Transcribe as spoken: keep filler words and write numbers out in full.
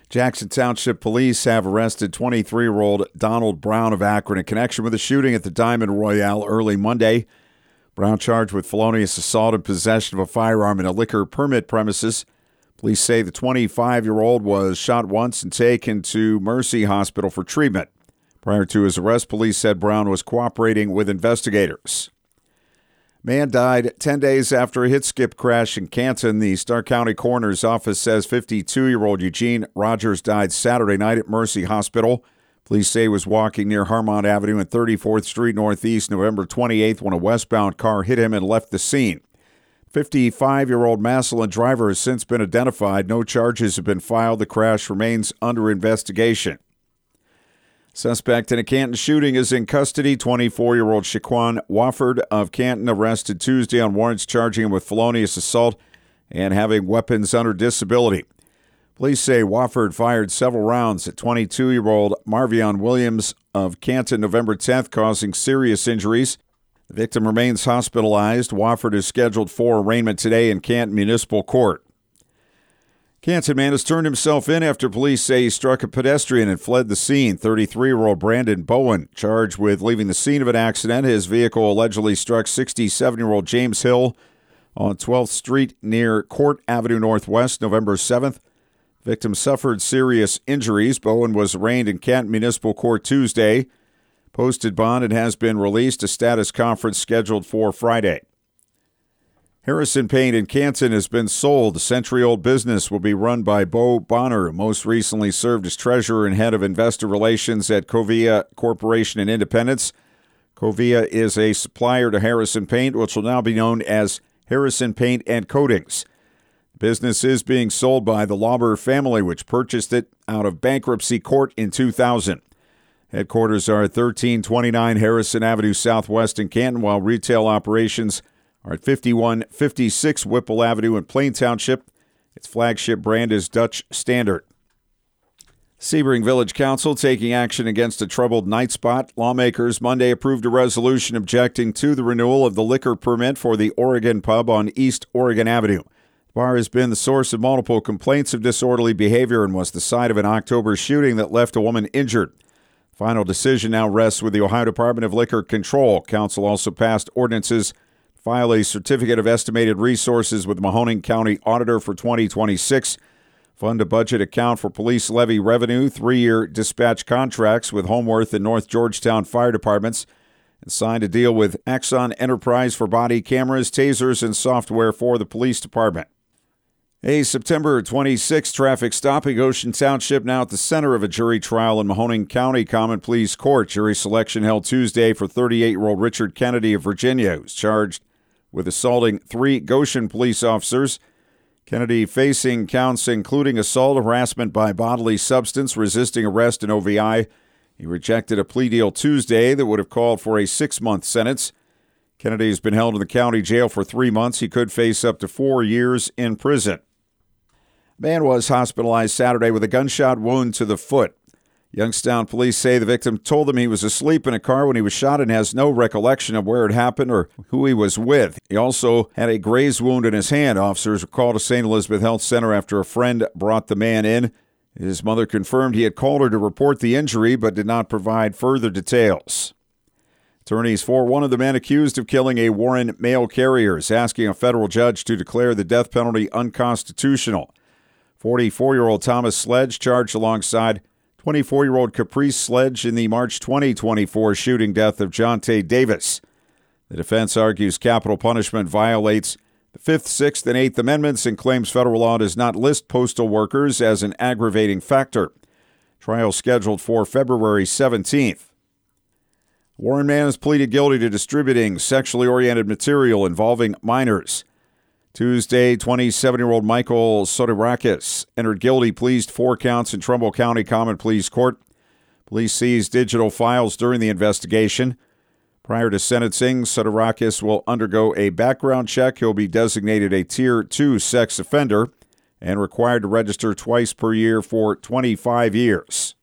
Jackson Township Police have arrested twenty-three-year-old Donald Brown of Akron in connection with a shooting at the Diamond Royale early Monday. Brown charged with felonious assault and possession of a firearm in a liquor permit premises. Police say the twenty-five-year-old was shot once and taken to Mercy Hospital for treatment. Prior to his arrest, police said Brown was cooperating with investigators. Man died ten days after a hit-skip crash in Canton. The Stark County Coroner's Office says fifty-two-year-old Eugene Rogers died Saturday night at Mercy Hospital. Police say he was walking near Harmont Avenue and thirty-fourth Street Northeast November twenty-eighth when a westbound car hit him and left the scene. fifty-five-year-old Massillon driver has since been identified. No charges have been filed. The crash remains under investigation. Suspect in a Canton shooting is in custody. twenty-four-year-old Shaquan Wofford of Canton arrested Tuesday on warrants charging him with felonious assault and having weapons under disability. Police say Wofford fired several rounds at twenty-two-year-old Marvion Williams of Canton November tenth, causing serious injuries. The victim remains hospitalized. Wofford is scheduled for arraignment today in Canton Municipal Court. Canton man has turned himself in after police say he struck a pedestrian and fled the scene. thirty-three-year-old Brandon Bowen charged with leaving the scene of an accident. His vehicle allegedly struck sixty-seven-year-old James Hill on twelfth Street near Court Avenue Northwest November seventh. Victim suffered serious injuries. Bowen was arraigned in Canton Municipal Court Tuesday. Posted bond and has been released. A status conference scheduled for Friday. Harrison Paint in Canton has been sold. The century-old business will be run by Bo Bonner, who most recently served as treasurer and head of investor relations at Covia Corporation in Independence. Covia is a supplier to Harrison Paint, which will now be known as Harrison Paint and Coatings. The business is being sold by the Lauber family, which purchased it out of bankruptcy court in two thousand. Headquarters are at thirteen twenty-nine Harrison Avenue Southwest in Canton, while retail operations are at fifty-one fifty-six Whipple Avenue in Plain Township. Its flagship brand is Dutch Standard. Sebring Village Council taking action against a troubled night spot. Lawmakers Monday approved a resolution objecting to the renewal of the liquor permit for the Oregon Pub on East Oregon Avenue. The bar has been the source of multiple complaints of disorderly behavior and was the site of an October shooting that left a woman injured. Final decision now rests with the Ohio Department of Liquor Control. Council also passed ordinances file a certificate of estimated resources with Mahoning County Auditor for twenty twenty-six, fund a budget account for police levy revenue, three-year dispatch contracts with Homeworth and North Georgetown Fire Departments, and signed a deal with Axon Enterprise for body cameras, tasers, and software for the police department. A September twenty-sixth traffic stop in Goshen Township now at the center of a jury trial in Mahoning County Common Pleas Court. Jury selection held Tuesday for thirty-eight-year-old Richard Kennedy of Virginia, who's charged with assaulting three Goshen police officers. Kennedy facing counts including assault, harassment by bodily substance, resisting arrest, and O V I. He rejected a plea deal Tuesday that would have called for a six-month sentence. Kennedy has been held in the county jail for three months. He could face up to four years in prison. Man was hospitalized Saturday with a gunshot wound to the foot. Youngstown police say the victim told them he was asleep in a car when he was shot and has no recollection of where it happened or who he was with. He also had a grazed wound in his hand. Officers were called to Saint Elizabeth Health Center after a friend brought the man in. His mother confirmed he had called her to report the injury but did not provide further details. Attorneys for one of the men accused of killing a Warren mail carrier is asking a federal judge to declare the death penalty unconstitutional. forty-four-year-old Thomas Sledge charged alongside twenty-four-year-old Caprice Sledge in the March twenty twenty-four shooting death of Jonte Davis. The defense argues capital punishment violates the Fifth, Sixth, and Eighth Amendments and claims federal law does not list postal workers as an aggravating factor. Trial scheduled for February seventeenth. Warren man has pleaded guilty to distributing sexually oriented material involving minors. Tuesday, twenty-seven-year-old Michael Sotirakis entered guilty, pleas four counts in Trumbull County Common Pleas Court. Police seized digital files during the investigation. Prior to sentencing, Sotirakis will undergo a background check. He'll be designated a Tier two sex offender and required to register twice per year for twenty-five years.